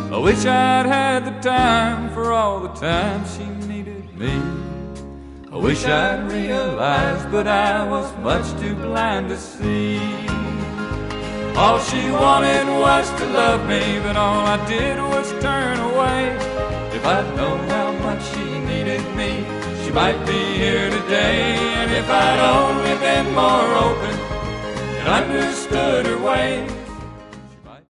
I wish I'd had the time for all the time she needed me. I wish I'd realized, but I was much too blind to see. All she wanted was to love me, but all I did was turn away. If I'd known how much she needed me, she might be here today. And if I'd only been more open and understood her way,